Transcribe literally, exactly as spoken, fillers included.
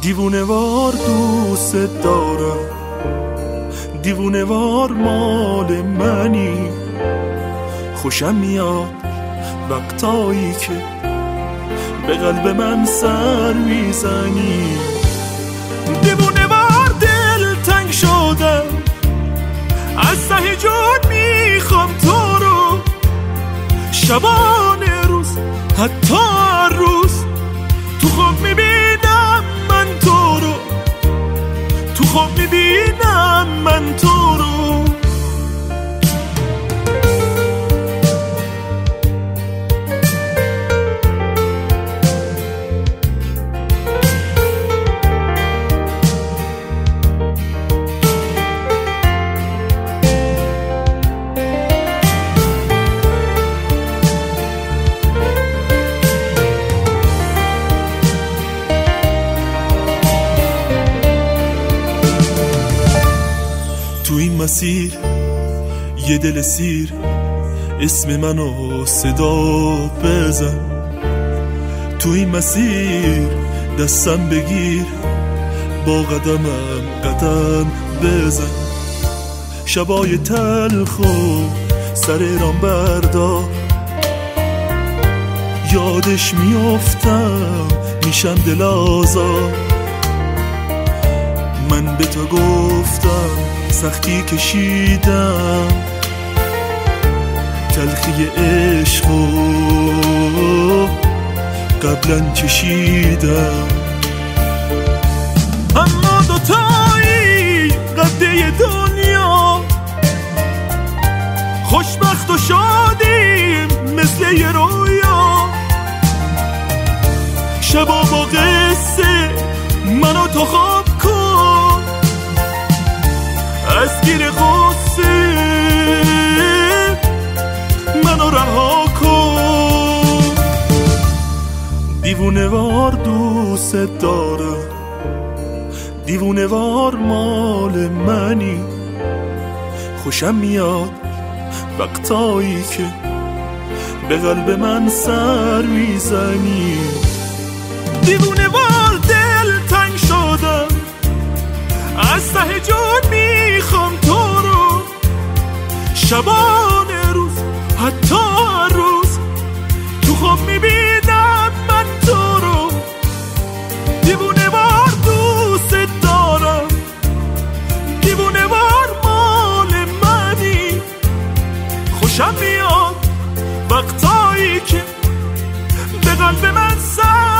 دیوونه وار دوست دارم، دیوونه وار مال منی. خوشم میاد وقتایی که به قلب من سر میزنی. دیوونه وار دل تنگ شدم، از ته جون میخوام تو رو، شبانه روز حتی هر روز تو خواب میبینم من تو رو، تو خواب میبینم من تو رو. تو این مسیر یه دل سیر اسم منو صدا بزن، تو این مسیر دستم بگیر با قدمم قدم بزن. شبای تلخو سر رام بردار، یادش میافتم میشم دل آزار. من به تو گفتم سختی کشیدم، تلخی عشقو قبلا چشیدم. اما دوتایی قده دنیا، خوشبخت و شادیم مثل یه رویا. شبا با قصه منو تو خواب کن، از گیر غصه منو رها کن. دیوونه وار دوست دارم، دیوونه وار مال منی. خوشم میاد وقتایی که به قلب من سر میزنی. دیوونه وار دل تنگ شدم، از ته جون میخوام تو رو، شبانه روز حتی هر روز تو خواب میبینم من تو رو. دیوونه وار دوست دارم، دیوونه وار مال منی. خوشم میاد وقتایی که به قلب من سر